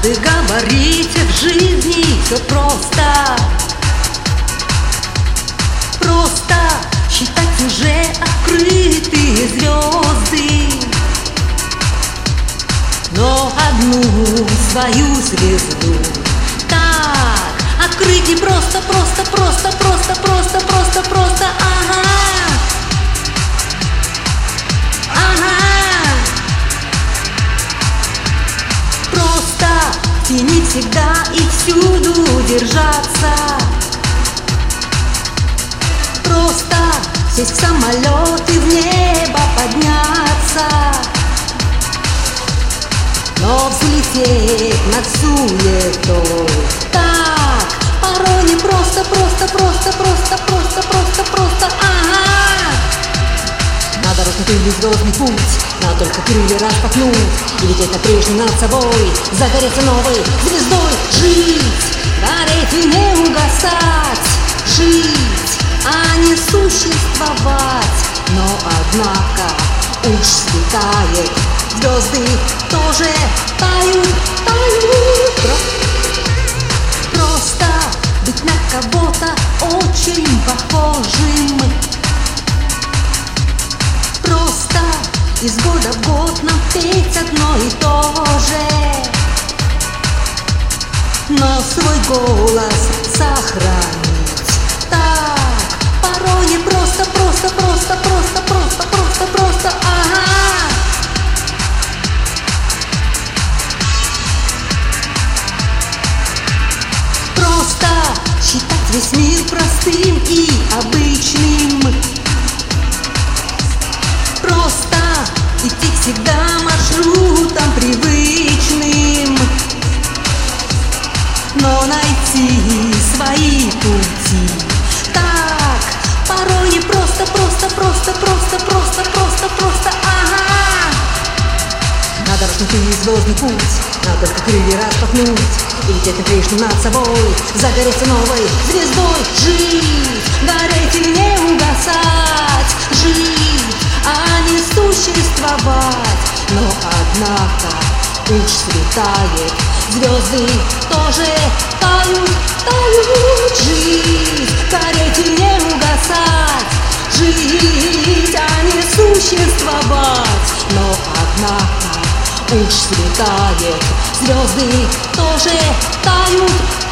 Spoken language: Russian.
Вы говорите, в жизни все просто. Просто считать уже открытые звезды, но одну свою звезду так открыть не просто, просто, просто, просто, просто, просто, просто, ага, ага. Просто в тени всегда и всюду держаться. Просто сесть в самолет и в небо подняться, но взлететь над суетой так порой не просто, просто, просто, просто, просто, просто, просто, ага. Надо разнутый звездный путь, надо только крылья распахнуть и лететь на прежнем над собой, загореться новой звездой, жить, гореть и не угасать, жить, а не существовать. Но однако уж светает, звезды тоже тают, тают. Просто быть на кого-то очень похожим. Просто из года в год нам петь одно и то же, но свой голос сохранить так порой не просто, просто, просто, просто, просто, просто, просто, ага. Просто считать весь мир простым и обычным. Просто идти всегда маршрутом привычным, но найти свои пути так порой не просто, просто, просто, просто, просто, просто, просто, ага. Надо разнутый звездный путь, надо только крылья распахнуть и лететь на прежнем над собой, загореться новой звездой, жить, гореть и не угасать, жить, а не существовать. Но однако уж светает, звезды тоже тают, тают, жить, гореть и не угасать, жить, а не существовать. Но однако уж светает, звезды тоже тают,